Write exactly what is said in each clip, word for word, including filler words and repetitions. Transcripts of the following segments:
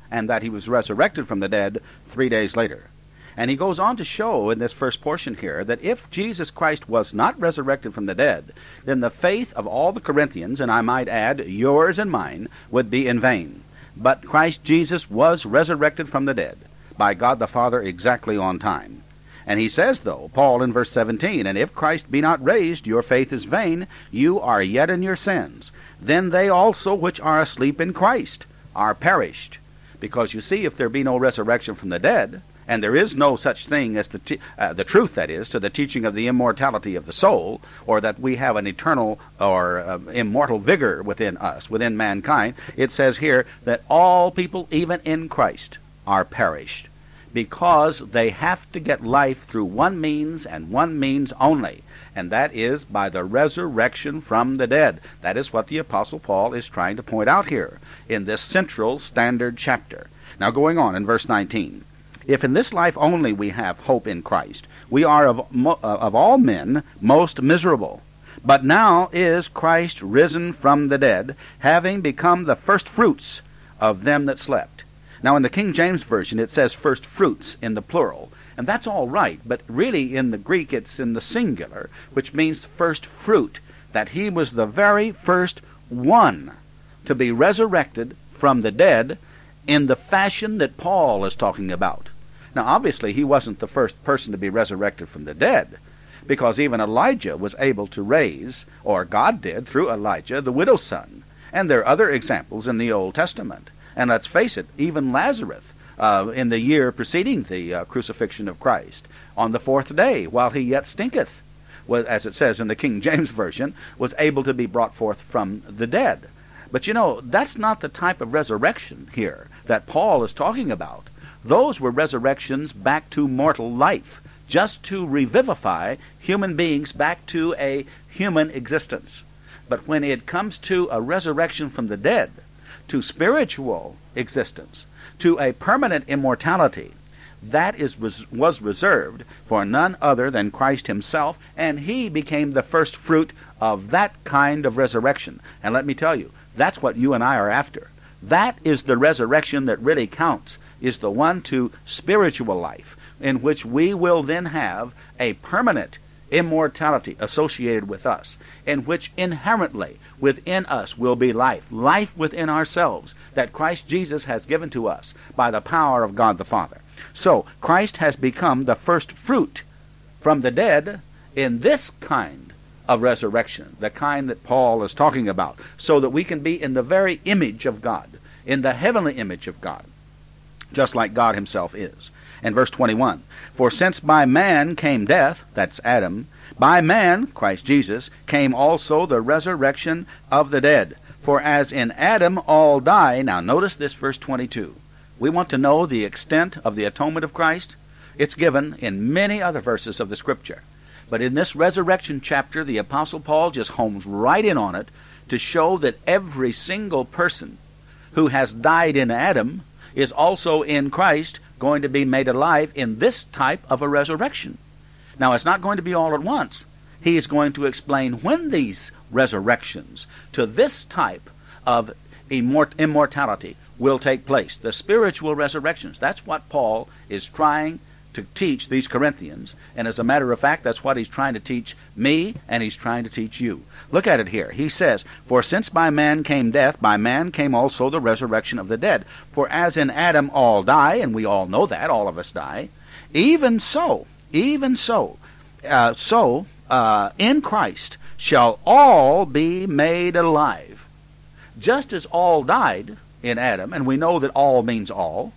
and that he was resurrected from the dead three days later. And he goes on to show in this first portion here that if Jesus Christ was not resurrected from the dead, then the faith of all the Corinthians, and I might add yours and mine, would be in vain. But Christ Jesus was resurrected from the dead by God the Father exactly on time. And he says, though, Paul in verse seventeen, "And if Christ be not raised, your faith is vain, you are yet in your sins. Then they also which are asleep in Christ are perished." Because you see, if there be no resurrection from the dead, and there is no such thing as the t- uh, the truth, that is, to the teaching of the immortality of the soul, or that we have an eternal or uh, immortal vigor within us, within mankind, it says here that all people, even in Christ, are perished, because they have to get life through one means and one means only, and that is by the resurrection from the dead. That is what the Apostle Paul is trying to point out here in this central standard chapter. Now going on in verse nineteen. "If in this life only we have hope in Christ, we are of, mo- uh, of all men most miserable. But now is Christ risen from the dead, having become the first fruits of them that slept." Now in the King James Version it says first fruits in the plural, and that's all right, but really in the Greek it's in the singular, which means first fruit, that he was the very first one to be resurrected from the dead in the fashion that Paul is talking about. Now, obviously, he wasn't the first person to be resurrected from the dead, because even Elijah was able to raise, or God did through Elijah, the widow's son. And there are other examples in the Old Testament. And let's face it, even Lazarus, uh, in the year preceding the uh, crucifixion of Christ, on the fourth day, while he yet stinketh, was, as it says in the King James Version, was able to be brought forth from the dead. But you know, that's not the type of resurrection here that Paul is talking about. Those were resurrections back to mortal life, just to revivify human beings back to a human existence. But when it comes to a resurrection from the dead, to spiritual existence, to a permanent immortality, that is was, was reserved for none other than Christ himself, and he became the first fruit of that kind of resurrection. And let me tell you, that's what you and I are after. That is the resurrection that really counts, is the one to spiritual life, in which we will then have a permanent immortality associated with us, in which inherently within us will be life, life within ourselves, that Christ Jesus has given to us by the power of God the Father. So, Christ has become the first fruit from the dead in this kind of resurrection, the kind that Paul is talking about, so that we can be in the very image of God, in the heavenly image of God, just like God himself is. And verse twenty-one, "For since by man came death," that's Adam, "by man," Christ Jesus, "came also the resurrection of the dead. For as in Adam all die," now notice this verse twenty-two. We want to know the extent of the atonement of Christ. It's given in many other verses of the Scripture. But in this resurrection chapter, the Apostle Paul just homes right in on it to show that every single person who has died in Adam is also in Christ going to be made alive in this type of a resurrection. Now, it's not going to be all at once. He is going to explain when these resurrections to this type of immort- immortality will take place. The spiritual resurrections. That's what Paul is trying to teach these Corinthians. And as a matter of fact, that's what he's trying to teach me, and he's trying to teach you. Look at it here. He says, "For since by man came death, by man came also the resurrection of the dead. For as in Adam all die," and we all know that, all of us die, "even so, even so, uh, so uh, in Christ shall all be made alive." Just as all died in Adam, and we know that all means all,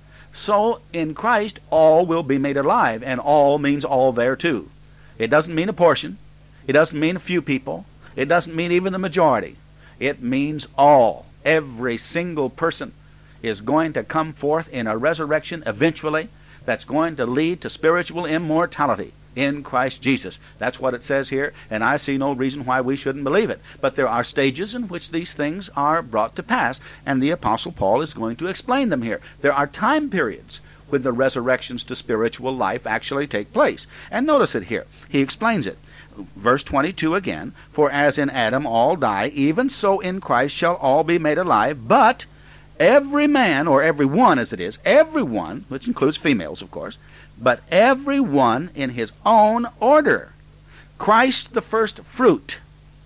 so in Christ all will be made alive, and all means all there too. It doesn't mean a portion. It doesn't mean a few people. It doesn't mean even the majority. It means all. Every single person is going to come forth in a resurrection eventually that's going to lead to spiritual immortality in Christ Jesus. That's what it says here, and I see no reason why we shouldn't believe it. But there are stages in which these things are brought to pass, and the Apostle Paul is going to explain them here. There are time periods when the resurrections to spiritual life actually take place. And notice it here. He explains it. Verse twenty-two again, "For as in Adam all die, even so in Christ shall all be made alive, but Every man, or every one as it is, every one, which includes females, of course, but every one in his own order. Christ the first fruit.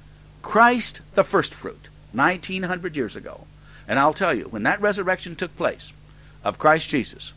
Christ the first fruit, nineteen hundred years ago. And I'll tell you, when that resurrection took place of Christ Jesus,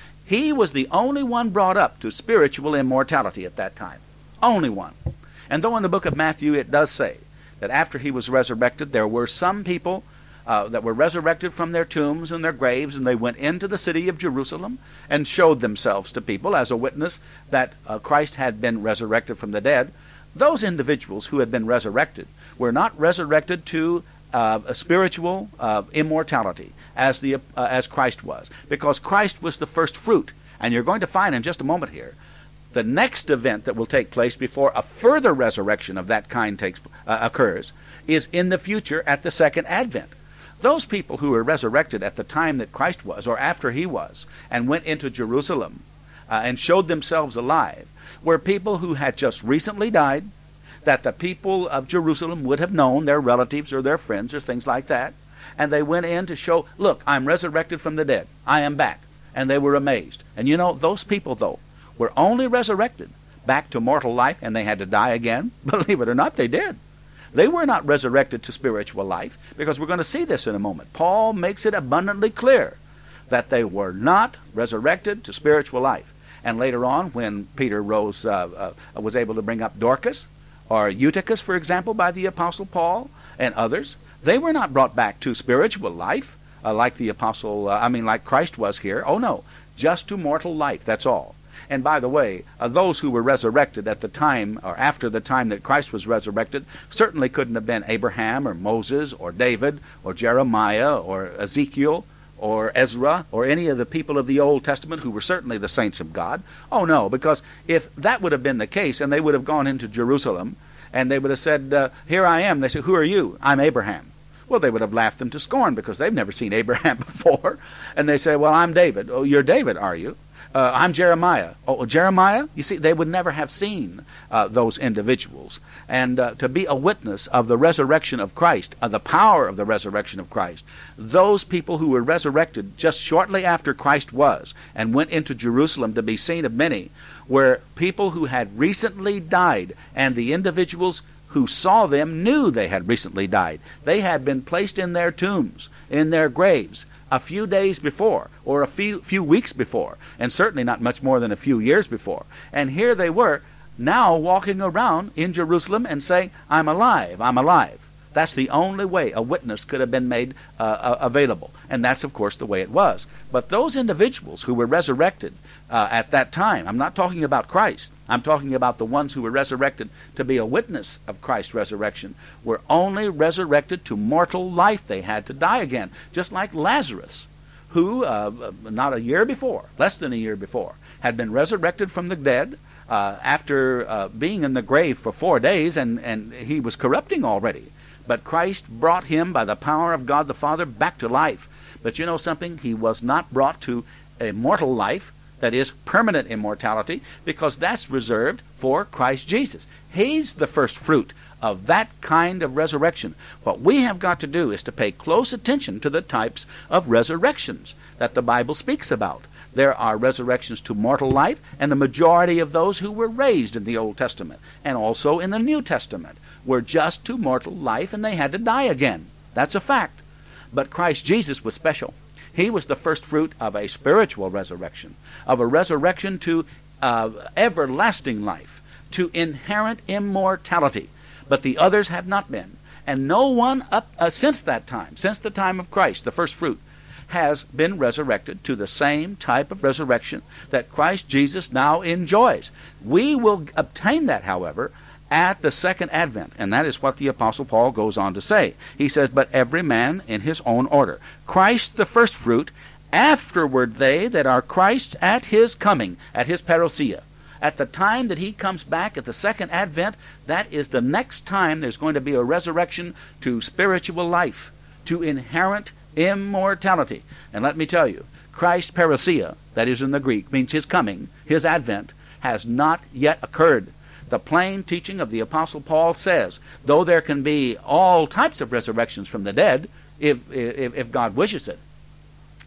he was the only one brought up to spiritual immortality at that time. Only one. And though in the book of Matthew it does say that after he was resurrected, there were some people uh, that were resurrected from their tombs and their graves, and they went into the city of Jerusalem and showed themselves to people as a witness that uh, Christ had been resurrected from the dead. Those individuals who had been resurrected were not resurrected to uh, a spiritual uh, immortality as the uh, as Christ was, because Christ was the first fruit. And you're going to find in just a moment here the next event that will take place before a further resurrection of that kind takes uh, occurs is in the future at the second advent. Those people who were resurrected at the time that Christ was, or after he was, and went into Jerusalem uh, and showed themselves alive, were people who had just recently died, that the people of Jerusalem would have known, their relatives or their friends or things like that, and they went in to show, look, I'm resurrected from the dead. I am back. And they were amazed. And you know, those people, though, were only resurrected back to mortal life, and they had to die again. Believe it or not, they did. They were not resurrected to spiritual life, because we're going to see this in a moment. Paul makes it abundantly clear that they were not resurrected to spiritual life. And later on, when Peter rose, uh, uh, was able to bring up Dorcas, or Eutychus, for example, by the Apostle Paul, and others, they were not brought back to spiritual life, uh, like the Apostle, uh, I mean, like Christ was here. Oh, no, just to mortal life, that's all. And by the way, uh, those who were resurrected at the time, or after the time that Christ was resurrected, certainly couldn't have been Abraham, or Moses, or David, or Jeremiah, or Ezekiel, or Ezra, or any of the people of the Old Testament who were certainly the saints of God. Oh, no, because if that would have been the case, and they would have gone into Jerusalem, and they would have said, uh, here I am. They said, who are you? I'm Abraham. Well, they would have laughed them to scorn, because they've never seen Abraham before. And they say, well, I'm David. Oh, you're David, are you? Uh, I'm Jeremiah. Oh, Jeremiah? You see, they would never have seen uh, those individuals. And uh, to be a witness of the resurrection of Christ, of the power of the resurrection of Christ, those people who were resurrected just shortly after Christ was and went into Jerusalem to be seen of many were people who had recently died, and the individuals who saw them knew they had recently died. They had been placed in their tombs, in their graves, a few days before, or a few few weeks before, and certainly not much more than a few years before. And here they were, now walking around in Jerusalem and saying, I'm alive, I'm alive. That's the only way a witness could have been made uh, uh, available. And that's, of course, the way it was. But those individuals who were resurrected uh, at that time, I'm not talking about Christ, I'm talking about the ones who were resurrected to be a witness of Christ's resurrection, were only resurrected to mortal life. They had to die again, just like Lazarus, who uh, not a year before, less than a year before, had been resurrected from the dead uh, after uh, being in the grave for four days, and, and he was corrupting already. But Christ brought him by the power of God the Father back to life. But you know something? He was not brought to immortal life, that is, permanent immortality, because that's reserved for Christ Jesus. He's the first fruit of that kind of resurrection. What we have got to do is to pay close attention to the types of resurrections that the Bible speaks about. There are resurrections to mortal life, and the majority of those who were raised in the Old Testament and also in the New Testament were just to mortal life, and they had to die again. That's a fact. But Christ Jesus was special. He was the first fruit of a spiritual resurrection, of a resurrection to uh, everlasting life, to inherent immortality. But the others have not been. And no one up uh, since that time, since the time of Christ, the first fruit, has been resurrected to the same type of resurrection that Christ Jesus now enjoys. We will obtain that, however, at the second advent. And that is what the Apostle Paul goes on to say. He says, but every man in his own order. Christ the first fruit, afterward they that are Christ at his coming, at his parousia. At the time that he comes back at the second advent, that is the next time there's going to be a resurrection to spiritual life, to inherent immortality. And let me tell you, Christ's parousia, that is in the Greek, means his coming, his advent, has not yet occurred. The plain teaching of the Apostle Paul says, though there can be all types of resurrections from the dead, if, if, if God wishes it,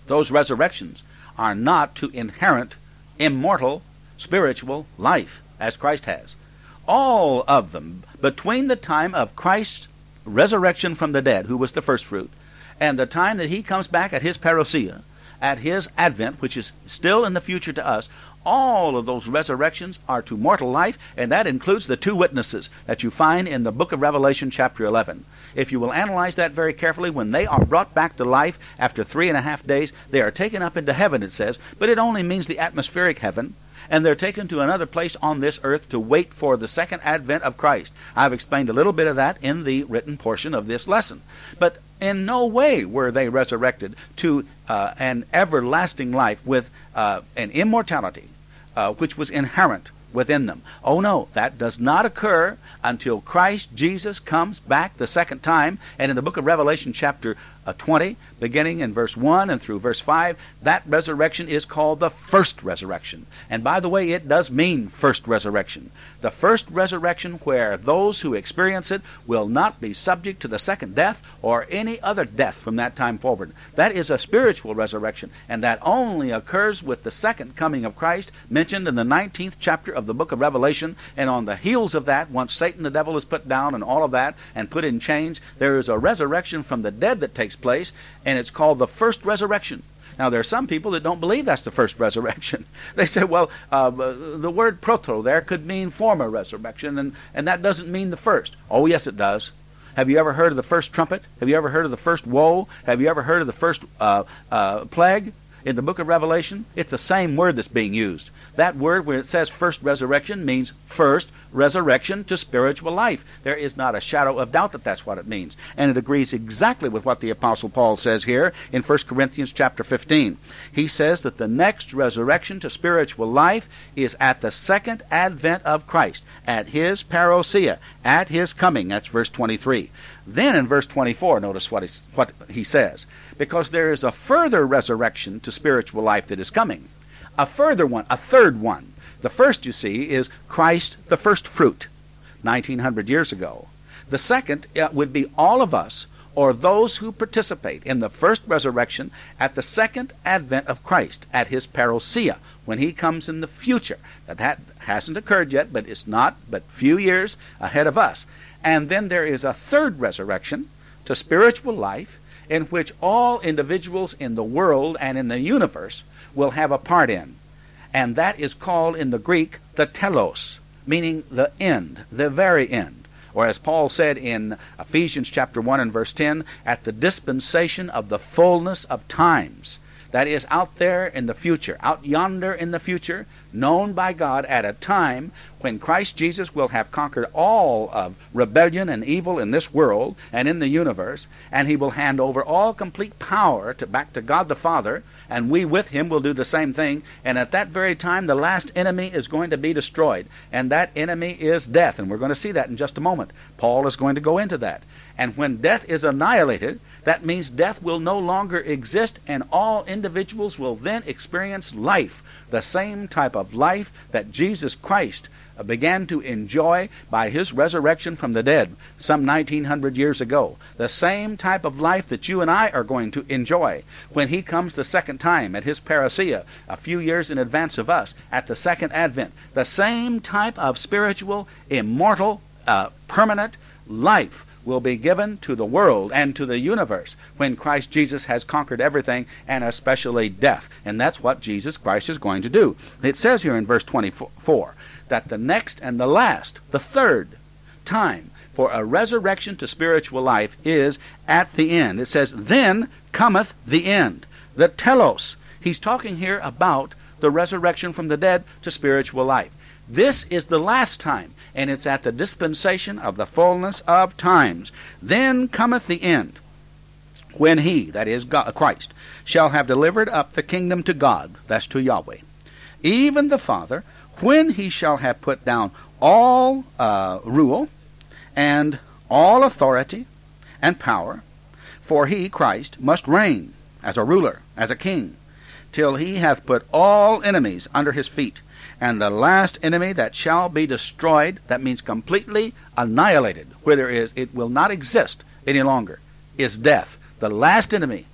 Those resurrections are not to inherent immortal spiritual life as Christ has. All of them, between the time of Christ's resurrection from the dead, who was the first fruit, and the time that he comes back at his parousia, at his advent, which is still in the future to us, all of those resurrections are to mortal life, and that includes the two witnesses that you find in the book of Revelation chapter eleven. If you will analyze that very carefully, when they are brought back to life after three and a half days, they are taken up into heaven, it says, but it only means the atmospheric heaven, and they're taken to another place on this earth to wait for the second advent of Christ. I've explained a little bit of that in the written portion of this lesson. But in no way were they resurrected to uh, an everlasting life with uh, an immortality uh, which was inherent within them. Oh no, that does not occur until Christ Jesus comes back the second time. And in the book of Revelation chapter uh, twenty, beginning in verse one and through verse five, that resurrection is called the first resurrection. And by the way, it does mean first resurrection. The first resurrection, where those who experience it will not be subject to the second death or any other death from that time forward. That is a spiritual resurrection, and that only occurs with the second coming of Christ, mentioned in the nineteenth chapter of the book of Revelation. And on the heels of that, once Satan the devil is put down and all of that and put in chains, there is a resurrection from the dead that takes place, and it's called the first resurrection. Now, there are some people that don't believe that's the first resurrection. They say, well, uh, the word proto there could mean former resurrection, and, and that doesn't mean the first. Oh, yes, it does. Have you ever heard of the first trumpet? Have you ever heard of the first woe? Have you ever heard of the first uh, uh, plague? In the book of Revelation, it's the same word that's being used. That word, where it says first resurrection, means first resurrection to spiritual life. There is not a shadow of doubt that that's what it means. And it agrees exactly with what the Apostle Paul says here in First Corinthians chapter fifteen. He says that the next resurrection to spiritual life is at the second advent of Christ, at his parousia, at his coming. That's verse twenty-three. Then in verse twenty-four, notice what he, what he says. Because there is a further resurrection to spiritual life that is coming. A further one, a third one. The first, you see, is Christ the first fruit, nineteen hundred years ago. The second uh, would be all of us, or those who participate in the first resurrection at the second advent of Christ, at his parousia, when he comes in the future. That, that hasn't occurred yet, but it's not but few years ahead of us. And then there is a third resurrection to spiritual life, in which all individuals in the world and in the universe will have a part in. And that is called in the Greek the telos, meaning the end, the very end. Or as Paul said in Ephesians chapter one and verse ten, at the dispensation of the fullness of times. That is out there in the future, out yonder in the future, known by God at a time when Christ Jesus will have conquered all of rebellion and evil in this world and in the universe, and he will hand over all complete power to back to God the Father, and we with him will do the same thing. And at that very time, the last enemy is going to be destroyed, and that enemy is death, and we're going to see that in just a moment. Paul is going to go into that. And when death is annihilated, that means death will no longer exist, and all individuals will then experience life, the same type of life that Jesus Christ began to enjoy by his resurrection from the dead some nineteen hundred years ago. The same type of life that you and I are going to enjoy when he comes the second time at his parousia, a few years in advance of us, at the second advent. The same type of spiritual, immortal, uh, permanent life will be given to the world and to the universe when Christ Jesus has conquered everything, and especially death. And that's what Jesus Christ is going to do. It says here in verse twenty-four that the next and the last, the third time for a resurrection to spiritual life is at the end. It says, then cometh the end. The telos. He's talking here about the resurrection from the dead to spiritual life. This is the last time, and it's at the dispensation of the fullness of times. Then cometh the end, when he, that is God, Christ, shall have delivered up the kingdom to God, that's to Yahweh, even the Father, when he shall have put down all uh, rule and all authority and power. For he, Christ, must reign as a ruler, as a king, till he hath put all enemies under his feet. And the last enemy that shall be destroyed, that means completely annihilated, where there is, it will not exist any longer, is death. The last enemy.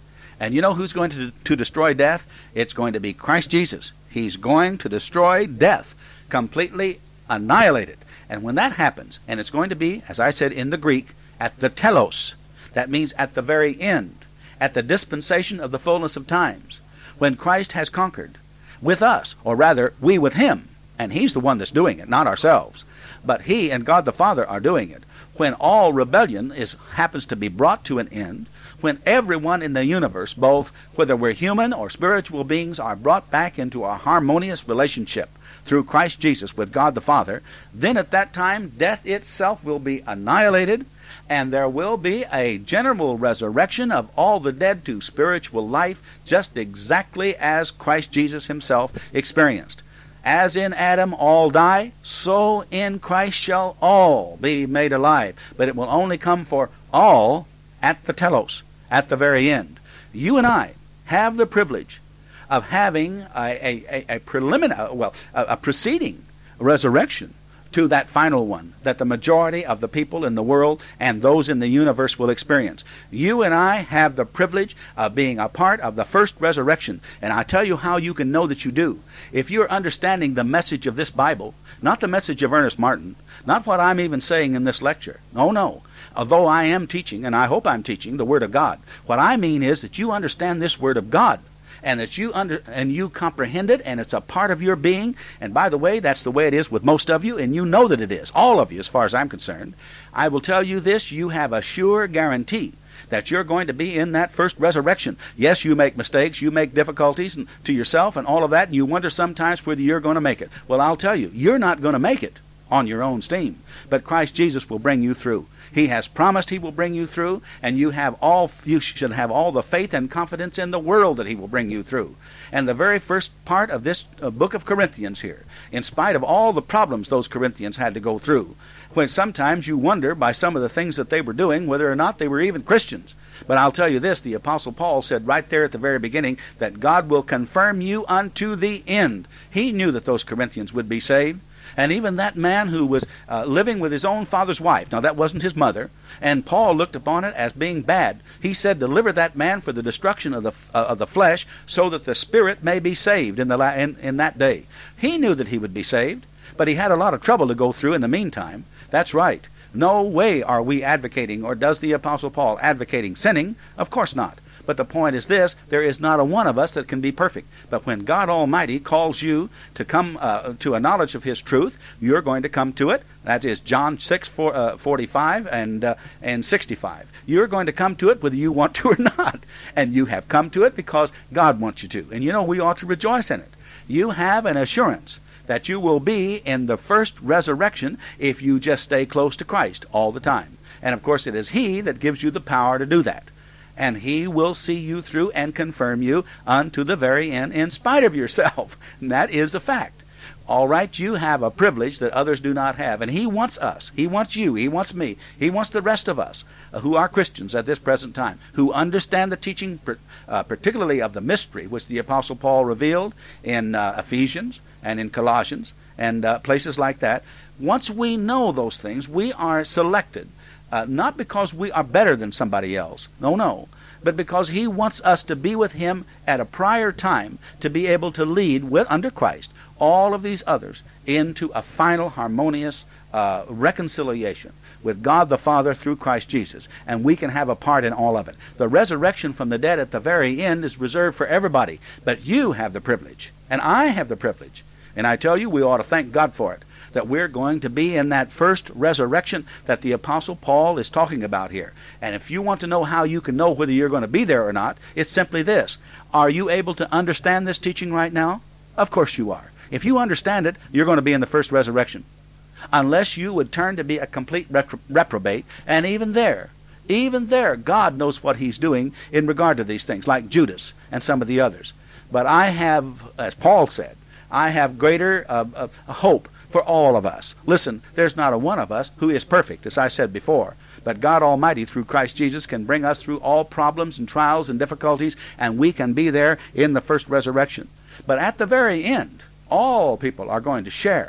And you know who's going to, to destroy death? It's going to be Christ Jesus. He's going to destroy death, completely annihilate it. And when that happens, and it's going to be, as I said in the Greek, at the telos, that means at the very end, at the dispensation of the fullness of times, when Christ has conquered with us, or rather, we with him, and he's the one that's doing it, not ourselves, but he and God the Father are doing it. When all rebellion is happens to be brought to an end, when everyone in the universe, both whether we're human or spiritual beings, are brought back into a harmonious relationship through Christ Jesus with God the Father, then at that time death itself will be annihilated, and there will be a general resurrection of all the dead to spiritual life, just exactly as Christ Jesus himself experienced. As in Adam all die, so in Christ shall all be made alive. But it will only come for all at the telos, at the very end. You and I have the privilege of having a, a, a preliminary, well, a, a preceding resurrection to that final one that the majority of the people in the world and those in the universe will experience. You and I have the privilege of being a part of the first resurrection, and I tell you how you can know that you do. If you're understanding the message of this Bible, not the message of Ernest Martin, not what I'm even saying in this lecture. No, no. Although I am teaching, and I hope I'm teaching, the Word of God, what I mean is that you understand this Word of God, and that you under and you comprehend it, and it's a part of your being. And by the way, that's the way it is with most of you, and you know that it is, all of you as far as I'm concerned. I will tell you this, you have a sure guarantee that you're going to be in that first resurrection. Yes, you make mistakes, you make difficulties to yourself and all of that, and you wonder sometimes whether you're going to make it. Well, I'll tell you, you're not going to make it on your own steam, but Christ Jesus will bring you through. He has promised he will bring you through, and you have all you should have all the faith and confidence in the world that he will bring you through. And the very first part of this uh, book of Corinthians here, in spite of all the problems those Corinthians had to go through, when sometimes you wonder by some of the things that they were doing whether or not they were even Christians. But I'll tell you this, the Apostle Paul said right there at the very beginning that God will confirm you unto the end. He knew that those Corinthians would be saved. And even that man who was uh, living with his own father's wife, now that wasn't his mother, and Paul looked upon it as being bad. He said, deliver that man for the destruction of the uh, of the flesh, so that the spirit may be saved in the la- in, in that day. He knew that he would be saved, but he had a lot of trouble to go through in the meantime. That's right. No way are we advocating, or does the Apostle Paul advocating sinning? Of course not. But the point is this, there is not a one of us that can be perfect. But when God Almighty calls you to come uh, to a knowledge of his truth, you're going to come to it. That is John six, four, uh, forty-five and, uh, and sixty-five. You're going to come to it whether you want to or not. And you have come to it because God wants you to. And you know, we ought to rejoice in it. You have an assurance that you will be in the first resurrection if you just stay close to Christ all the time. And of course it is he that gives you the power to do that. And he will see you through and confirm you unto the very end in spite of yourself. And that is a fact. All right, you have a privilege that others do not have. And he wants us. He wants you. He wants me. He wants the rest of us uh, who are Christians at this present time, who understand the teaching, uh, particularly of the mystery which the Apostle Paul revealed in uh, Ephesians and in Colossians and uh, places like that. Once we know those things, we are selected. Uh, not because we are better than somebody else. No, no. But because he wants us to be with him at a prior time to be able to lead with under Christ all of these others into a final harmonious uh, reconciliation with God the Father through Christ Jesus. And we can have a part in all of it. The resurrection from the dead at the very end is reserved for everybody. But you have the privilege. And I have the privilege. And I tell you, we ought to thank God for it, that we're going to be in that first resurrection that the Apostle Paul is talking about here. And if you want to know how you can know whether you're going to be there or not, it's simply this. Are you able to understand this teaching right now? Of course you are. If you understand it, you're going to be in the first resurrection. Unless you would turn to be a complete retro- reprobate, and even there, even there, God knows what he's doing in regard to these things, like Judas and some of the others. But I have, as Paul said, I have greater uh, uh, hope for all of us. Listen, there's not a one of us who is perfect, as I said before. But God Almighty, through Christ Jesus, can bring us through all problems and trials and difficulties, and we can be there in the first resurrection. But at the very end, all people are going to share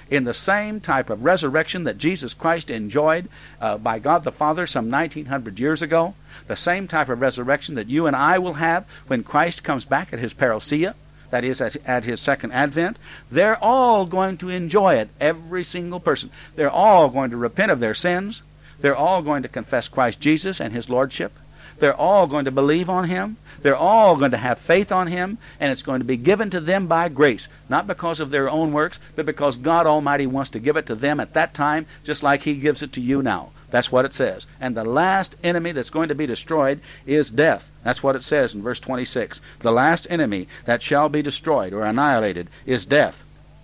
in the same type of resurrection that Jesus Christ enjoyed uh, by God the Father some nineteen hundred years ago, the same type of resurrection that you and I will have when Christ comes back at his parousia, that is, at, at his second advent. They're all going to enjoy it, every single person. They're all going to repent of their sins. They're all going to confess Christ Jesus and his lordship. They're all going to believe on him. They're all going to have faith on him, and it's going to be given to them by grace, not because of their own works, but because God Almighty wants to give it to them at that time, just like he gives it to you now. That's what it says. And the last enemy that's going to be destroyed is death. That's what it says in verse twenty-six. The last enemy that shall be destroyed or annihilated is death.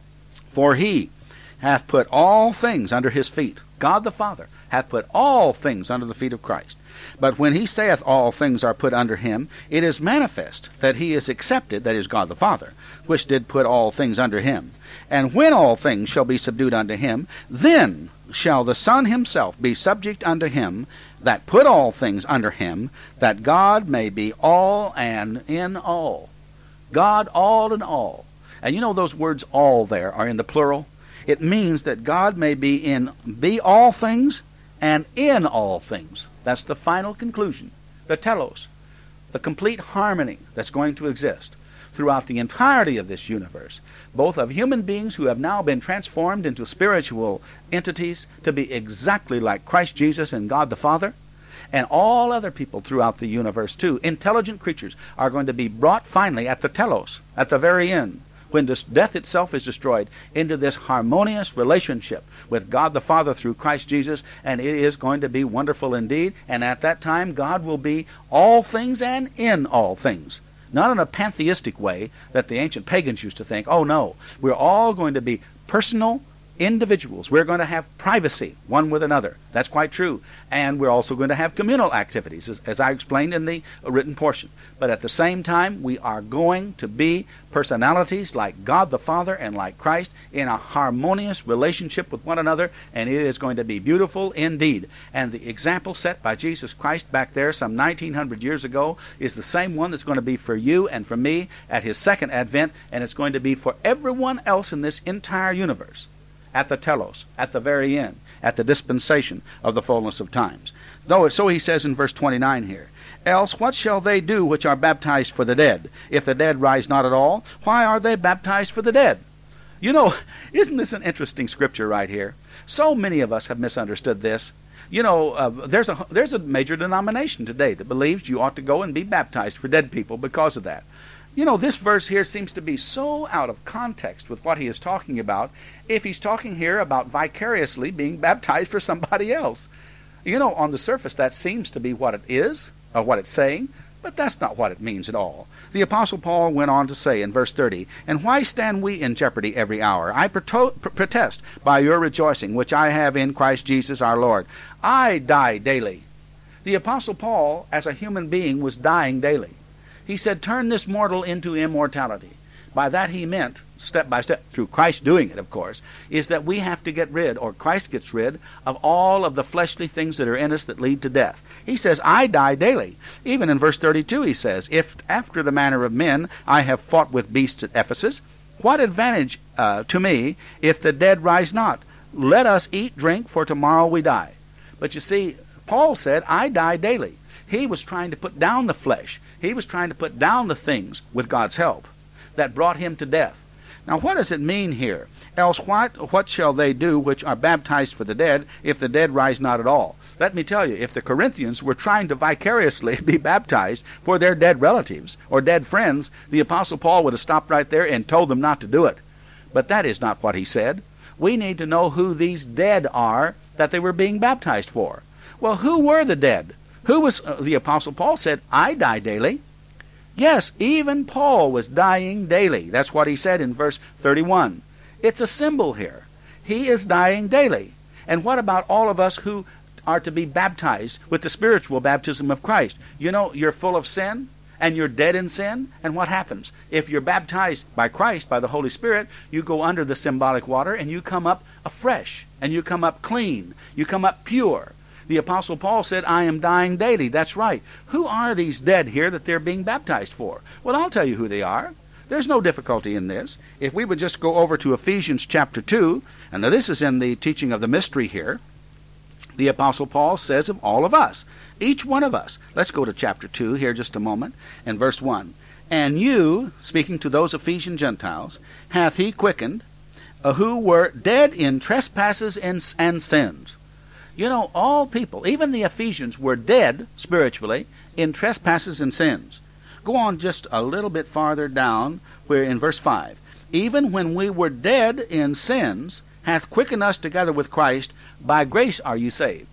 For he hath put all things under his feet. God the Father hath put all things under the feet of Christ. But when he saith all things are put under him, it is manifest that he is accepted, that is God the Father, which did put all things under him. And when all things shall be subdued unto him, then shall the Son himself be subject unto him that put all things under him, that God may be all and in all. God all in all. And you know those words all there are in the plural? It means that God may be in be all things and in all things. That's the final conclusion, the telos, the complete harmony that's going to exist throughout the entirety of this universe, both of human beings who have now been transformed into spiritual entities to be exactly like Christ Jesus and God the Father, and all other people throughout the universe too. Intelligent creatures are going to be brought finally at the telos, at the very end, when this death itself is destroyed, into this harmonious relationship with God the Father through Christ Jesus, and it is going to be wonderful indeed. And at that time, God will be all things and in all things. Not in a pantheistic way that the ancient pagans used to think. Oh no, we're all going to be personal individuals. We're going to have privacy one with another. That's quite true. And we're also going to have communal activities, as, as I explained in the written portion. But at the same time, we are going to be personalities like God the Father and like Christ in a harmonious relationship with one another, and it is going to be beautiful indeed. And the example set by Jesus Christ back there some nineteen hundred years ago is the same one that's going to be for you and for me at his second advent, and it's going to be for everyone else in this entire universe. At the telos, at the very end, at the dispensation of the fullness of times. Though, so he says in verse twenty-nine here, Else what shall they do which are baptized for the dead? If the dead rise not at all, why are they baptized for the dead? You know, isn't this an interesting scripture right here? So many of us have misunderstood this. You know, uh, there's a there's a major denomination today that believes you ought to go and be baptized for dead people because of that. You know, this verse here seems to be so out of context with what he is talking about if he's talking here about vicariously being baptized for somebody else. You know, on the surface that seems to be what it is, or what it's saying, but that's not what it means at all. The Apostle Paul went on to say in verse thirty, And why stand we in jeopardy every hour? I proto- pr- protest by your rejoicing, which I have in Christ Jesus our Lord. I die daily. The Apostle Paul, as a human being, was dying daily. He said, turn this mortal into immortality. By that he meant, step by step, through Christ doing it, of course, is that we have to get rid, or Christ gets rid, of all of the fleshly things that are in us that lead to death. He says, I die daily. Even in verse thirty-two he says, If after the manner of men I have fought with beasts at Ephesus, what advantage uh, to me if the dead rise not? Let us eat, drink, for tomorrow we die. But you see, Paul said, I die daily. He was trying to put down the flesh. He was trying to put down the things, with God's help, that brought him to death. Now what does it mean here? Else what, what shall they do which are baptized for the dead, if the dead rise not at all? Let me tell you, if the Corinthians were trying to vicariously be baptized for their dead relatives or dead friends, the Apostle Paul would have stopped right there and told them not to do it. But that is not what he said. We need to know who these dead are that they were being baptized for. Well, who were the dead? Who was, uh, the Apostle Paul said, I die daily. Yes, even Paul was dying daily. That's what he said in verse thirty-one. It's a symbol here. He is dying daily. And what about all of us who are to be baptized with the spiritual baptism of Christ? You know, you're full of sin, and you're dead in sin, and what happens? If you're baptized by Christ, by the Holy Spirit, you go under the symbolic water, and you come up afresh, and you come up clean, you come up pure. The Apostle Paul said, I am dying daily. That's right. Who are these dead here that they're being baptized for? Well, I'll tell you who they are. There's no difficulty in this. If we would just go over to Ephesians chapter two, and now this is in the teaching of the mystery here, the Apostle Paul says of all of us, each one of us. Let's go to chapter two here just a moment, and verse one. And you, speaking to those Ephesian Gentiles, hath he quickened, uh, who were dead in trespasses and, and sins. You know, all people, even the Ephesians, were dead, spiritually, in trespasses and sins. Go on just a little bit farther down, where in verse five. Even when we were dead in sins, hath quickened us together with Christ, by grace are you saved.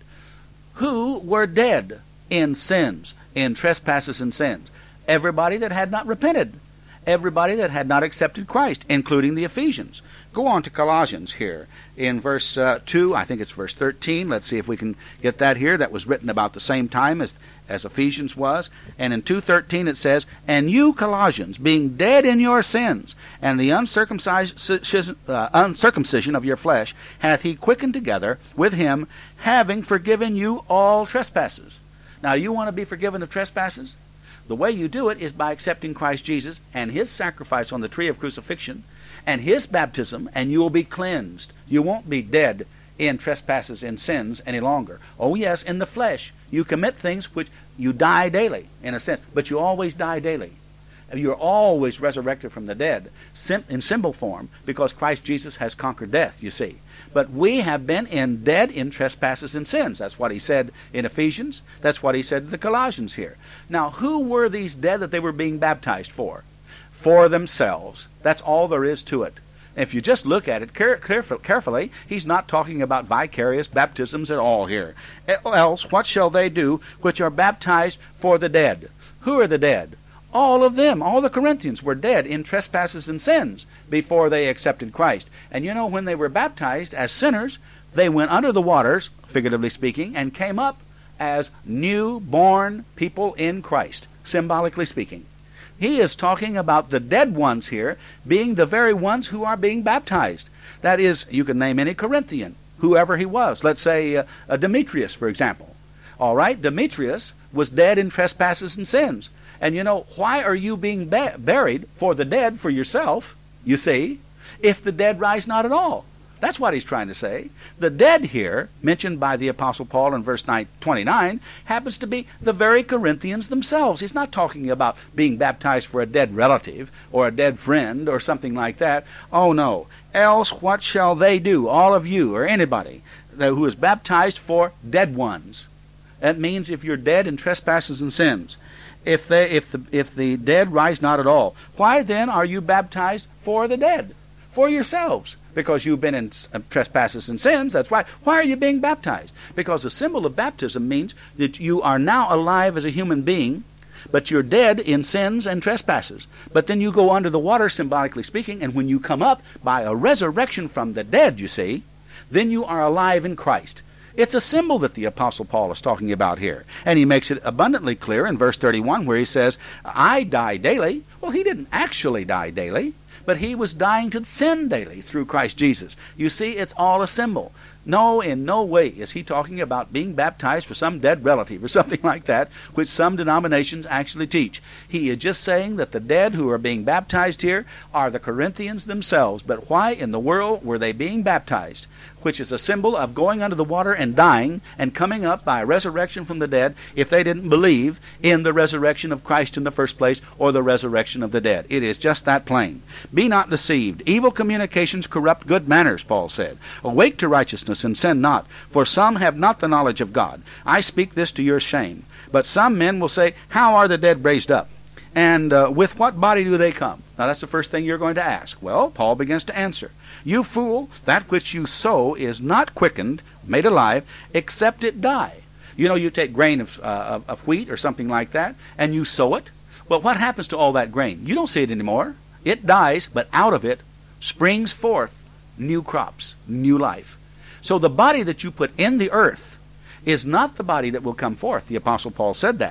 Who were dead in sins, in trespasses and sins? Everybody that had not repented. Everybody that had not accepted Christ, including the Ephesians. Go on to Colossians here. In verse uh, two, I think it's verse thirteen. Let's see if we can get that here. That was written about the same time as, as Ephesians was. And in two thirteen it says, And you, Colossians, being dead in your sins, and the uncircumcision, uh, uncircumcision of your flesh, hath he quickened together with him, having forgiven you all trespasses. Now, you want to be forgiven of trespasses? The way you do it is by accepting Christ Jesus and his sacrifice on the tree of crucifixion and his baptism, and you will be cleansed. You won't be dead in trespasses and sins any longer. Oh yes, in the flesh you commit things which you die daily, in a sense, but you always die daily. You're always resurrected from the dead in symbol form, because Christ Jesus has conquered death, you see. But we have been in dead in trespasses and sins. That's what he said in Ephesians. That's what he said to the Colossians here. Now, who were these dead that they were being baptized for? For themselves. That's all there is to it. If you just look at it care- careful, carefully, he's not talking about vicarious baptisms at all here. Else, what shall they do which are baptized for the dead? Who are the dead? All of them, all the Corinthians were dead in trespasses and sins before they accepted Christ. And you know, when they were baptized as sinners, they went under the waters, figuratively speaking, and came up as new-born people in Christ, symbolically speaking. He is talking about the dead ones here being the very ones who are being baptized. That is, you can name any Corinthian, whoever he was. Let's say uh, uh, Demetrius, for example. All right, Demetrius was dead in trespasses and sins. And you know, why are you being ba- buried for the dead for yourself, you see, if the dead rise not at all? That's what he's trying to say. The dead here, mentioned by the Apostle Paul in verse twenty-nine, happens to be the very Corinthians themselves. He's not talking about being baptized for a dead relative or a dead friend or something like that. Oh no. Else what shall they do, all of you or anybody who is baptized for dead ones? That means if you're dead in trespasses and sins. If they, if the, if the dead rise not at all, why then are you baptized for the dead? For yourselves, because you've been in trespasses and sins. That's why. Why are you being baptized? Because the symbol of baptism means that you are now alive as a human being, but you're dead in sins and trespasses. But then you go under the water, symbolically speaking, and when you come up by a resurrection from the dead, you see, then you are alive in Christ. It's a symbol that the Apostle Paul is talking about here. And he makes it abundantly clear in verse thirty-one where he says, I die daily. Well, he didn't actually die daily, but he was dying to sin daily through Christ Jesus. You see, it's all a symbol. No, in no way is he talking about being baptized for some dead relative or something like that, which some denominations actually teach. He is just saying that the dead who are being baptized here are the Corinthians themselves. But why in the world were they being baptized? Which is a symbol of going under the water and dying and coming up by a resurrection from the dead if they didn't believe in the resurrection of Christ in the first place or the resurrection of the dead. It is just that plain. Be not deceived. Evil communications corrupt good manners, Paul said. Awake to righteousness and sin not, for some have not the knowledge of God. I speak this to your shame. But some men will say, how are the dead raised up? And uh, with what body do they come? Now that's the first thing you're going to ask. Well, Paul begins to answer. You fool, that which you sow is not quickened, made alive, except it die. You know, you take grain of, uh, of wheat or something like that, and you sow it. Well, what happens to all that grain? You don't see it anymore. It dies, but out of it springs forth new crops, new life. So the body that you put in the earth is not the body that will come forth. The Apostle Paul said that.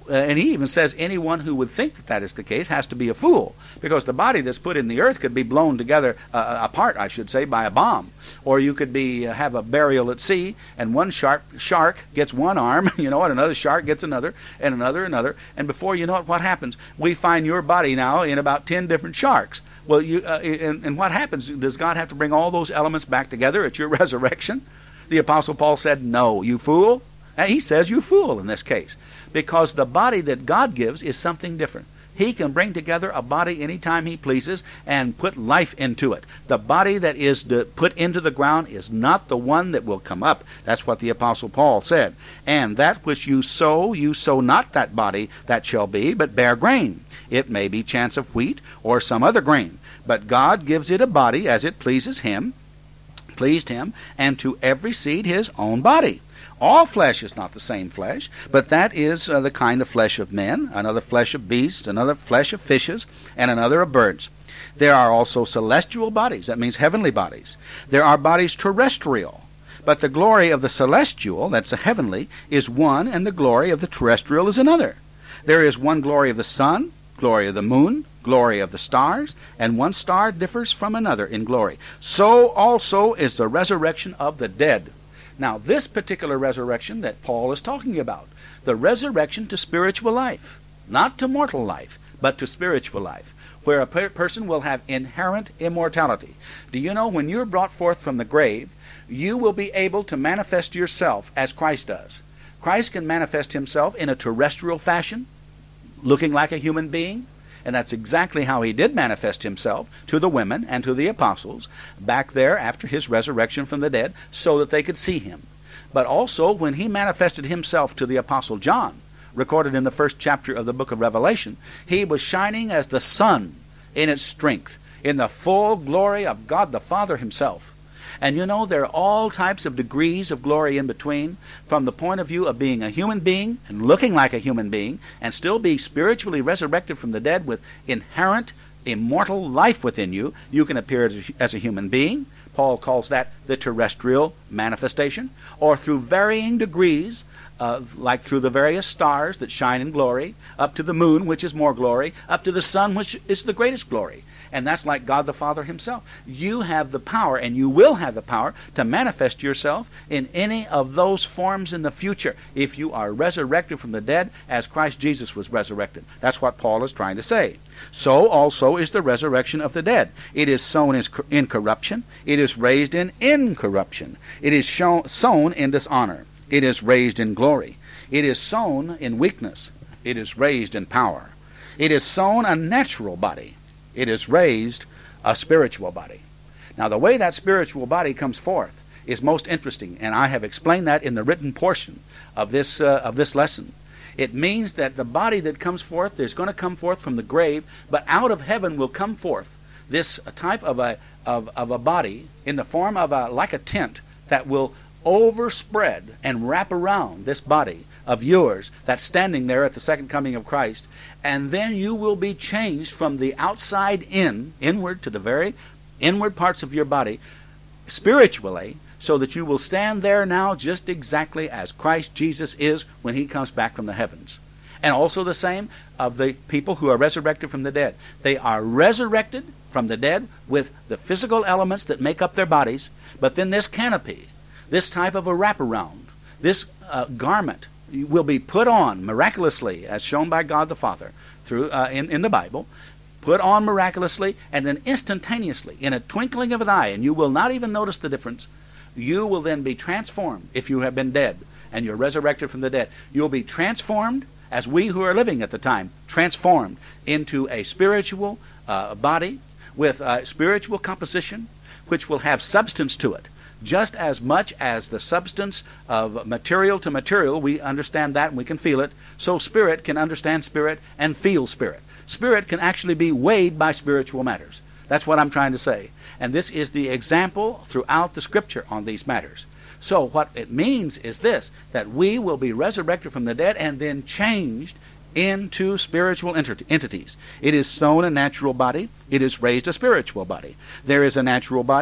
uh, and he even says anyone who would think that that is the case has to be a fool, because the body that's put in the earth could be blown together, uh, apart, I should say, by a bomb. Or you could be uh, have a burial at sea, and one shark shark gets one arm, you know, and another shark gets another, and another, another, and before you know it, what happens? We find your body now in about ten different sharks. Well, you uh, and, and what happens? Does God have to bring all those elements back together at your resurrection? The Apostle Paul said, no, you fool. And he says you fool in this case, because the body that God gives is something different. He can bring together a body anytime he pleases and put life into it. The body that is to put into the ground is not the one that will come up. That's what the Apostle Paul said. And that which you sow, you sow not that body that shall be, but bear grain. It may be chance of wheat or some other grain. But God gives it a body as it pleases him, pleased him, and to every seed his own body. All flesh is not the same flesh, but that is uh, the kind of flesh of men, another flesh of beasts, another flesh of fishes, and another of birds. There are also celestial bodies, that means heavenly bodies. There are bodies terrestrial, but the glory of the celestial, that's the heavenly, is one, and the glory of the terrestrial is another. There is one glory of the sun, glory of the moon, glory of the stars, and one star differs from another in glory. So also is the resurrection of the dead. Now, this particular resurrection that Paul is talking about, the resurrection to spiritual life, not to mortal life, but to spiritual life, where a per person will have inherent immortality. Do you know when you're brought forth from the grave, you will be able to manifest yourself as Christ does. Christ can manifest himself in a terrestrial fashion, looking like a human being, and that's exactly how he did manifest himself to the women and to the apostles back there after his resurrection from the dead, so that they could see him. But also when he manifested himself to the apostle John, recorded in the first chapter of the book of Revelation, he was shining as the sun in its strength, in the full glory of God the Father himself. And you know, there are all types of degrees of glory in between, from the point of view of being a human being and looking like a human being and still be spiritually resurrected from the dead with inherent immortal life within you. You can appear as a, as a human being. Paul calls that the terrestrial manifestation, or through varying degrees, uh, like through the various stars that shine in glory, up to the moon, which is more glory, up to the sun, which is the greatest glory. And that's like God the Father himself. You have the power, and you will have the power, to manifest yourself in any of those forms in the future if you are resurrected from the dead as Christ Jesus was resurrected. That's what Paul is trying to say. So also is the resurrection of the dead. It is sown in corruption. It is raised in incorruption. It is shown, sown in dishonor. It is raised in glory. It is sown in weakness. It is raised in power. It is sown a natural body. It is raised a spiritual body. Now, the way that spiritual body comes forth is most interesting, and I have explained that in the written portion of this uh, of this lesson. It means that the body that comes forth, there's going to come forth from the grave, but out of heaven will come forth this type of a of, of a body in the form of a like a tent that will overspread and wrap around this body of yours that's standing there at the second coming of Christ, and then you will be changed from the outside in, inward to the very inward parts of your body, spiritually, so that you will stand there now just exactly as Christ Jesus is when he comes back from the heavens. And also the same of the people who are resurrected from the dead. They are resurrected from the dead with the physical elements that make up their bodies, but then this canopy, this type of a wraparound, this uh, garment will be put on miraculously, as shown by God the Father through uh, in, in the Bible, put on miraculously, and then instantaneously, in a twinkling of an eye, and you will not even notice the difference, you will then be transformed. If you have been dead and you're resurrected from the dead, you'll be transformed, as we who are living at the time, transformed into a spiritual uh, body with a spiritual composition, which will have substance to it. Just as much as the substance of material to material, we understand that and we can feel it, so spirit can understand spirit and feel spirit. Spirit can actually be weighed by spiritual matters. That's what I'm trying to say. And this is the example throughout the Scripture on these matters. So what it means is this, that we will be resurrected from the dead and then changed into spiritual entities. It is sown a natural body. It is raised a spiritual body. There is a natural body,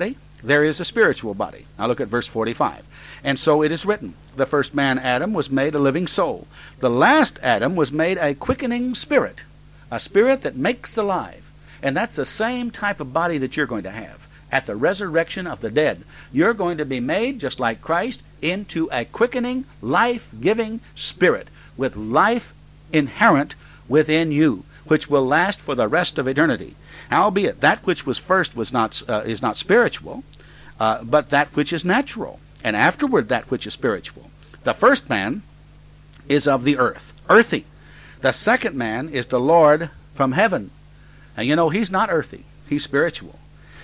there is a spiritual body. Now look at verse forty-five. And so it is written, the first man, Adam, was made a living soul. The last Adam was made a quickening spirit, a spirit that makes alive. And that's the same type of body that you're going to have. At the resurrection of the dead, you're going to be made, just like Christ, into a quickening, life-giving spirit with life inherent within you, which will last for the rest of eternity. Howbeit, that which was first was not uh, is not spiritual, uh, but that which is natural, and afterward that which is spiritual. The first man is of the earth, earthy. The second man is the Lord from heaven. And you know, he's not earthy, he's spiritual.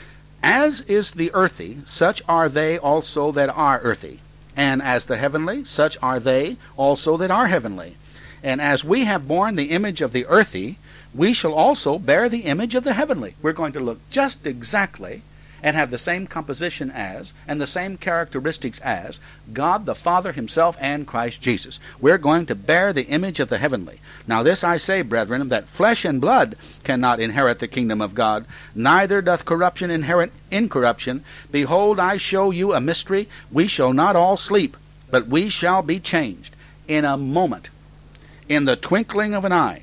As is the earthy, such are they also that are earthy. And as the heavenly, such are they also that are heavenly. And as we have borne the image of the earthy, we shall also bear the image of the heavenly. We're going to look just exactly and have the same composition as, and the same characteristics as, God the Father himself and Christ Jesus. We're going to bear the image of the heavenly. Now this I say, brethren, that flesh and blood cannot inherit the kingdom of God, neither doth corruption inherit incorruption. Behold, I show you a mystery. We shall not all sleep, but we shall be changed in a moment, in the twinkling of an eye,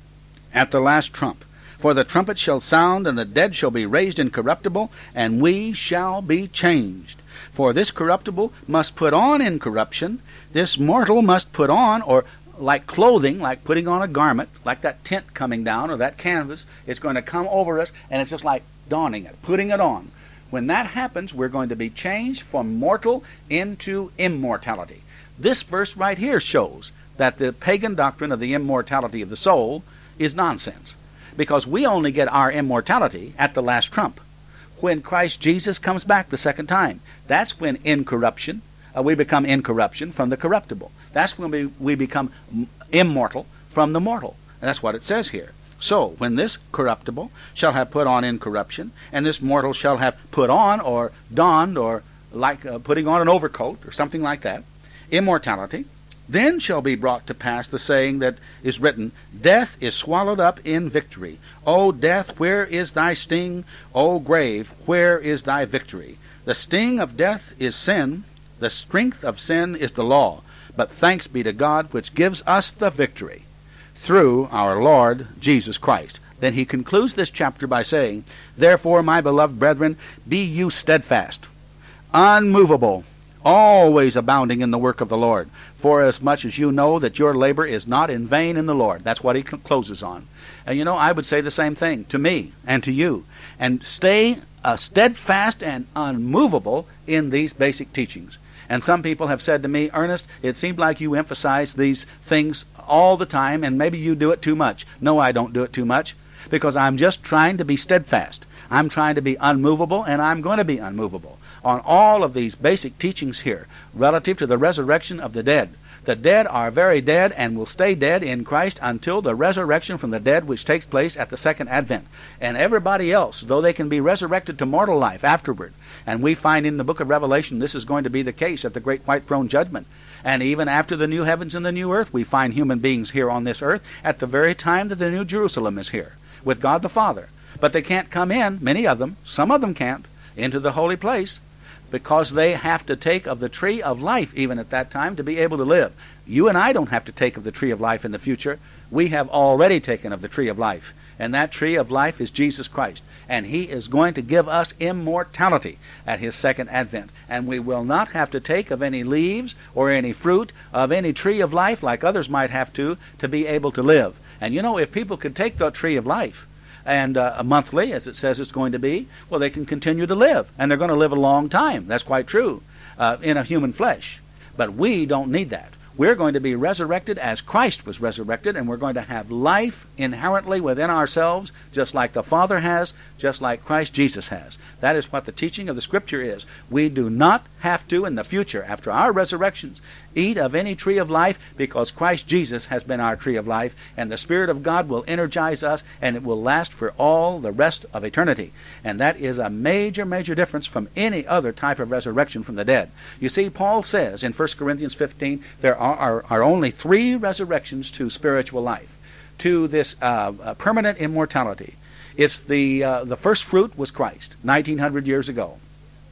at the last trump. For the trumpet shall sound, and the dead shall be raised incorruptible, and we shall be changed. For this corruptible must put on incorruption, this mortal must put on, or like clothing, like putting on a garment, like that tent coming down, or that canvas, it's going to come over us, and it's just like donning it, putting it on. When that happens, we're going to be changed from mortal into immortality. This verse right here shows that the pagan doctrine of the immortality of the soul is nonsense. Because we only get our immortality at the last trump, when Christ Jesus comes back the second time. That's when incorruption, uh, we become incorruption from the corruptible. That's when we, we become immortal from the mortal. And that's what it says here. So, when this corruptible shall have put on incorruption, and this mortal shall have put on, or donned, or like uh, putting on an overcoat, or something like that, immortality, then shall be brought to pass the saying that is written, Death is swallowed up in victory. O death, where is thy sting? O grave, where is thy victory? The sting of death is sin, the strength of sin is the law. But thanks be to God, which gives us the victory through our Lord Jesus Christ. Then he concludes this chapter by saying, Therefore, my beloved brethren, be you steadfast, unmovable, always abounding in the work of the Lord, for as much as you know that your labor is not in vain in the Lord. That's what he closes on. And you know, I would say the same thing to me and to you. And stay uh, steadfast and unmovable in these basic teachings. And some people have said to me, Ernest, it seemed like you emphasize these things all the time, and maybe you do it too much. No, I don't do it too much, because I'm just trying to be steadfast. I'm trying to be unmovable, and I'm going to be unmovable on all of these basic teachings here relative to the resurrection of the dead. The dead are very dead and will stay dead in Christ until the resurrection from the dead, which takes place at the second advent. And everybody else, though they can be resurrected to mortal life afterward, and we find in the book of Revelation this is going to be the case at the great white throne judgment. And even after the new heavens and the new earth, we find human beings here on this earth at the very time that the new Jerusalem is here with God the Father. But they can't come in, many of them, some of them can't, into the holy place, because they have to take of the tree of life even at that time to be able to live. You and I don't have to take of the tree of life in the future. We have already taken of the tree of life. And that tree of life is Jesus Christ. And he is going to give us immortality at his second advent. And we will not have to take of any leaves or any fruit of any tree of life like others might have to, to be able to live. And you know, if people could take the tree of life, and uh, monthly, as it says it's going to be, well, they can continue to live. And they're going to live a long time. That's quite true, uh, in a human flesh. But we don't need that. We're going to be resurrected as Christ was resurrected, and we're going to have life inherently within ourselves, just like the Father has, just like Christ Jesus has. That is what the teaching of the Scripture is. We do not have to, in the future, after our resurrections, eat of any tree of life, because Christ Jesus has been our tree of life, and the Spirit of God will energize us, and it will last for all the rest of eternity. And that is a major, major difference from any other type of resurrection from the dead. You see, Paul says in First Corinthians fifteen, there are, are, are only three resurrections to spiritual life, to this uh, uh, permanent immortality. It's the, uh, the first fruit was Christ, nineteen hundred years ago.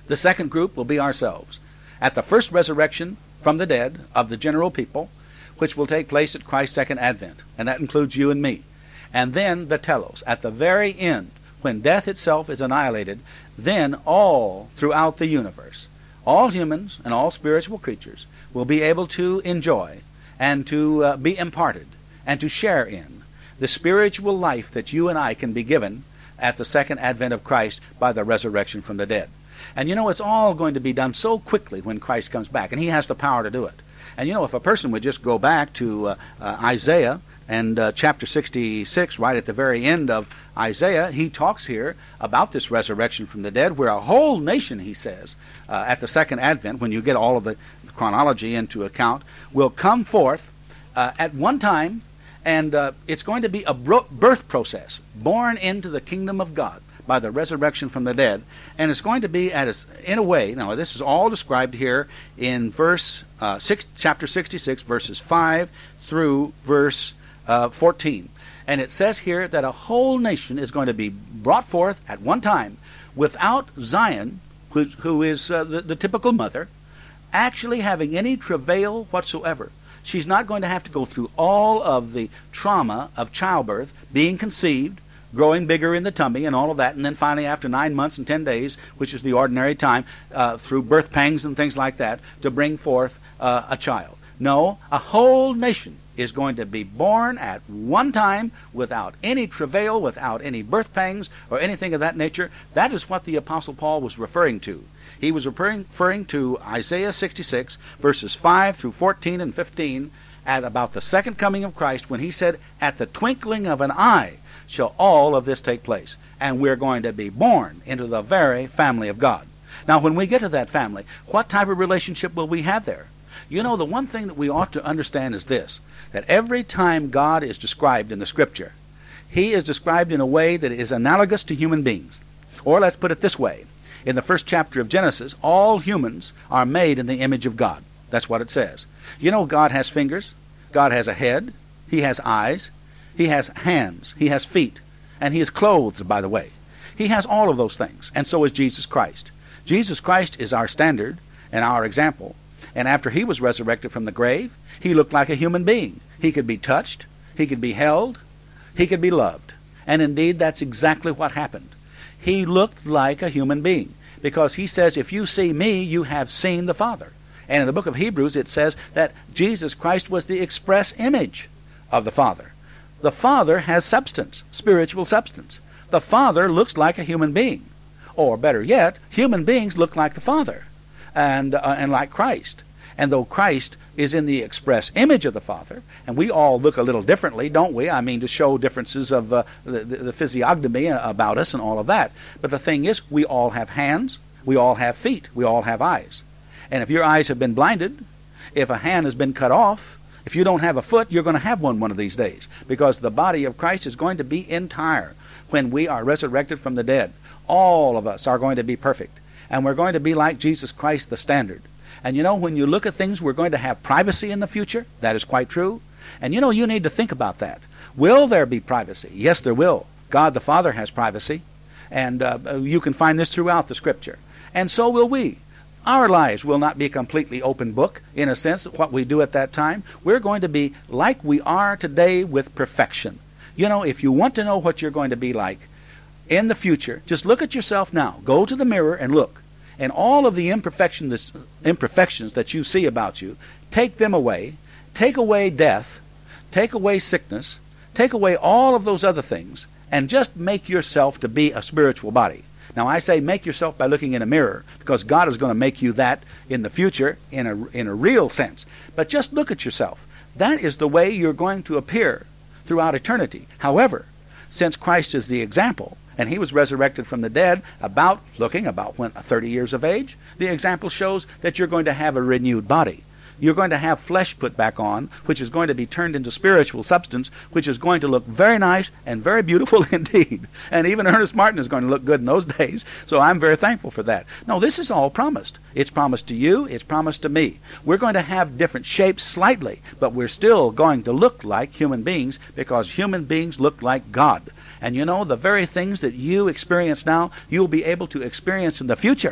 The second group will be ourselves. At the first resurrection from the dead of the general people, which will take place at Christ's second advent, and that includes you and me. And then the telos, at the very end, when death itself is annihilated, then all throughout the universe, all humans and all spiritual creatures will be able to enjoy and to uh, be imparted and to share in the spiritual life that you and I can be given at the second advent of Christ by the resurrection from the dead. And you know, it's all going to be done so quickly when Christ comes back, and he has the power to do it. And you know, if a person would just go back to uh, uh, Isaiah and uh, chapter sixty-six, right at the very end of Isaiah, he talks here about this resurrection from the dead, where a whole nation, he says, uh, at the second advent, when you get all of the chronology into account, will come forth uh, at one time, and uh, it's going to be a birth process, born into the kingdom of God by the resurrection from the dead. And it's going to be, at a, in a way, now this is all described here in verse uh, six, chapter sixty-six, verses five through verse uh, fourteen. And it says here that a whole nation is going to be brought forth at one time without Zion, who, who is uh, the, the typical mother, actually having any travail whatsoever. She's not going to have to go through all of the trauma of childbirth, being conceived, growing bigger in the tummy and all of that, and then finally after nine months and ten days, which is the ordinary time, uh, through birth pangs and things like that, to bring forth uh, a child. No, a whole nation is going to be born at one time without any travail, without any birth pangs or anything of that nature. That is what the Apostle Paul was referring to. He was referring, referring to Isaiah sixty-six, verses five through fourteen and fifteen, at about the second coming of Christ, when he said, "At the twinkling of an eye shall all of this take place." And we're going to be born into the very family of God. Now, when we get to that family, what type of relationship will we have there? You know, the one thing that we ought to understand is this, that every time God is described in the Scripture, he is described in a way that is analogous to human beings. Or let's put it this way. In the first chapter of Genesis, all humans are made in the image of God. That's what it says. You know, God has fingers. God has a head. He has eyes. He has hands. He has feet. And he is clothed, by the way. He has all of those things. And so is Jesus Christ. Jesus Christ is our standard and our example. And after he was resurrected from the grave, he looked like a human being. He could be touched. He could be held. He could be loved. And indeed, that's exactly what happened. He looked like a human being, because he says, if you see me, you have seen the Father. And in the book of Hebrews, it says that Jesus Christ was the express image of the Father. The Father has substance, spiritual substance. The Father looks like a human being. Or better yet, human beings look like the Father and, uh, and like Christ. And though Christ is in the express image of the Father, and we all look a little differently, don't we? I mean, to show differences of uh, the, the, the physiognomy about us and all of that. But the thing is, we all have hands, we all have feet, we all have eyes. And if your eyes have been blinded, if a hand has been cut off, if you don't have a foot, you're going to have one one of these days, because the body of Christ is going to be entire when we are resurrected from the dead. All of us are going to be perfect, and we're going to be like Jesus Christ, the standard. And you know, when you look at things, we're going to have privacy in the future. That is quite true. And you know, you need to think about that. Will there be privacy? Yes, there will. God the Father has privacy. And uh, you can find this throughout the Scripture. And so will we. Our lives will not be a completely open book, in a sense, what we do at that time. We're going to be like we are today, with perfection. You know, if you want to know what you're going to be like in the future, just look at yourself now. Go to the mirror and look. And all of the imperfections, imperfections that you see about you, take them away. Take away death. Take away sickness. Take away all of those other things. And just make yourself to be a spiritual body. Now, I say make yourself by looking in a mirror, because God is going to make you that in the future in a, in a real sense. But just look at yourself. That is the way you're going to appear throughout eternity. However, since Christ is the example, and he was resurrected from the dead about, looking about when thirty years of age, the example shows that you're going to have a renewed body. You're going to have flesh put back on, which is going to be turned into spiritual substance, which is going to look very nice and very beautiful indeed. And even Ernest Martin is going to look good in those days, so I'm very thankful for that. No, this is all promised. It's promised to you, it's promised to me. We're going to have different shapes slightly, but we're still going to look like human beings, because human beings look like God. And you know, the very things that you experience now, you'll be able to experience in the future.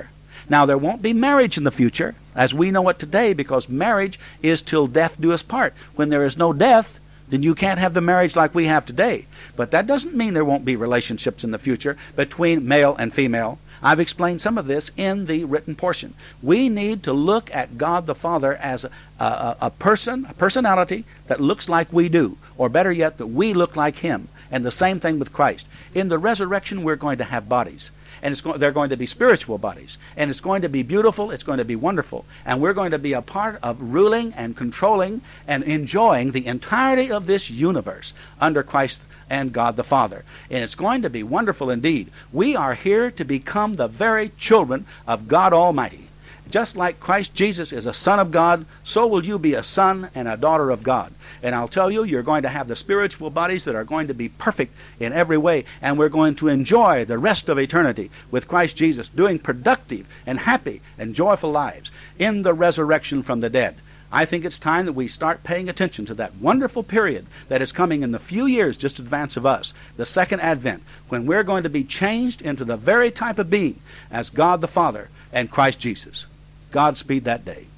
Now, there won't be marriage in the future as we know it today, because marriage is till death do us part. When there is no death, then you can't have the marriage like we have today. But that doesn't mean there won't be relationships in the future between male and female. I've explained some of this in the written portion. We need to look at God the Father as a, a, a person, a personality that looks like we do, or better yet, that we look like Him. And the same thing with Christ. In the resurrection, we're going to have bodies. And it's go- they're going to be spiritual bodies. And it's going to be beautiful. It's going to be wonderful. And we're going to be a part of ruling and controlling and enjoying the entirety of this universe under Christ and God the Father. And it's going to be wonderful indeed. We are here to become the very children of God Almighty. Just like Christ Jesus is a son of God, so will you be a son and a daughter of God. And I'll tell you, you're going to have the spiritual bodies that are going to be perfect in every way, and we're going to enjoy the rest of eternity with Christ Jesus, doing productive and happy and joyful lives in the resurrection from the dead. I think it's time that we start paying attention to that wonderful period that is coming in the few years just in advance of us, the second advent, when we're going to be changed into the very type of being as God the Father and Christ Jesus. Godspeed that day.